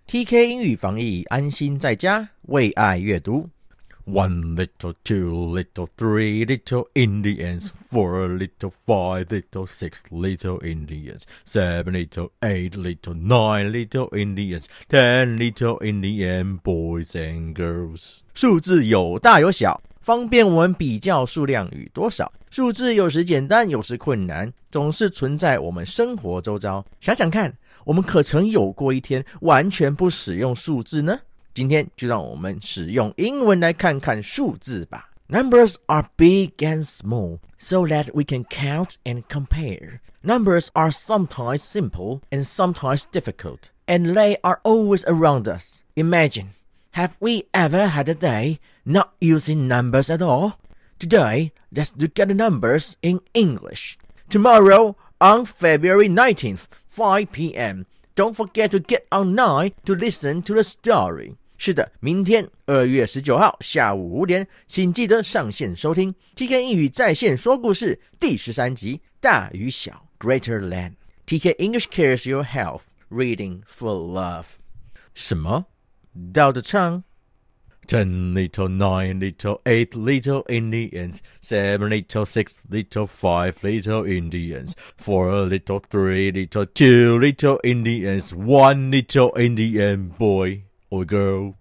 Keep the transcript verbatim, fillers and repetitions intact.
T K 英语防疫，安心在家，为爱阅读。 One little, two little, three little Indians, four little, five little, six little Indians, seven little, eight little, nine little Indians, ten little Indian boys and girls. 数字有大有小，方便我们比较数量与多少。数字有时简单，有时困难，总是存在我们生活周遭。想想看，我们可曾有过一天完全不使用数字呢？今天就让我们使用英文来看看数字吧。Numbers are big and small, so that we can count and compare. Numbers are sometimes simple and sometimes difficult, and they are always around us. Imagine, have we ever had a day not using numbers at all? Today, let's look at the numbers in English. Tomorrow, on February nineteenth, five p.m., don't forget to get online to listen to the story. 是的，明天二月十九号下午五点，请记得上线收听 T K 英语在线说故事第十三集大与小 Greater Than. T K English cares your health. Reading for love. 什么？倒着唱。 Ten little, nine little, eight little Indians, seven little, six little, five little Indians, four little, three little, two little Indians, one little Indian boy or girl.